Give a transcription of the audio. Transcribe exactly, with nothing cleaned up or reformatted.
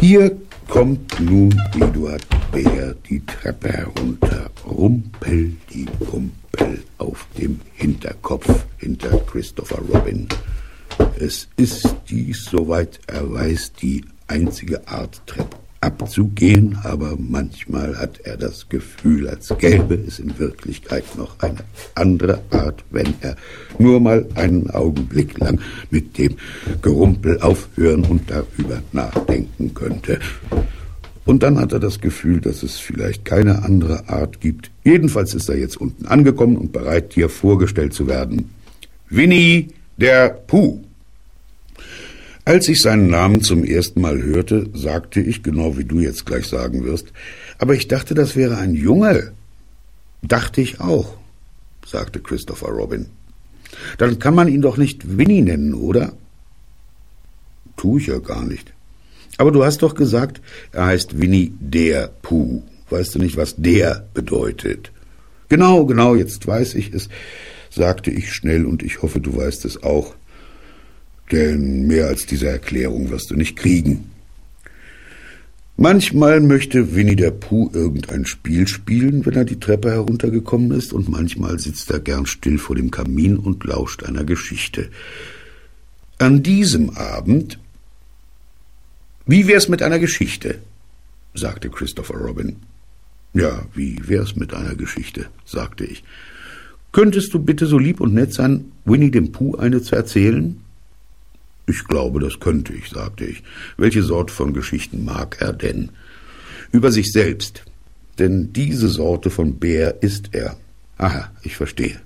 Hier kommt nun Eduard Bär die Treppe herunter, rumpel die Pumpel auf dem Hinterkopf hinter Christopher Robin. Es ist dies, soweit er weiß, die einzige Art, Treppe abzugehen, aber manchmal hat er das Gefühl, als gäbe es in Wirklichkeit noch eine andere Art, wenn er nur mal einen Augenblick lang mit dem Gerumpel aufhören und darüber nachdenken könnte. Und dann hat er das Gefühl, dass es vielleicht keine andere Art gibt. Jedenfalls ist er jetzt unten angekommen und bereit, dir vorgestellt zu werden. Winnie der Pooh. Als ich seinen Namen zum ersten Mal hörte, sagte ich, genau wie du jetzt gleich sagen wirst, aber ich dachte, das wäre ein Junge. Dachte ich auch, sagte Christopher Robin. Dann kann man ihn doch nicht Winnie nennen, oder? Tu ich ja gar nicht. Aber du hast doch gesagt, er heißt Winnie der Pooh. Weißt du nicht, was der bedeutet? Genau, genau, jetzt weiß ich es, sagte ich schnell, und ich hoffe, du weißt es auch. Denn mehr als diese Erklärung wirst du nicht kriegen. Manchmal möchte Winnie der Pooh irgendein Spiel spielen, wenn er die Treppe heruntergekommen ist, und manchmal sitzt er gern still vor dem Kamin und lauscht einer Geschichte. An diesem Abend... »Wie wär's mit einer Geschichte?« sagte Christopher Robin. »Ja, wie wär's mit einer Geschichte?« sagte ich. »Könntest du bitte so lieb und nett sein, Winnie dem Pooh eine zu erzählen?« »Ich glaube, das könnte ich«, sagte ich. »Welche Sorte von Geschichten mag er denn?« »Über sich selbst. Denn diese Sorte von Bär ist er.« »Aha, ich verstehe.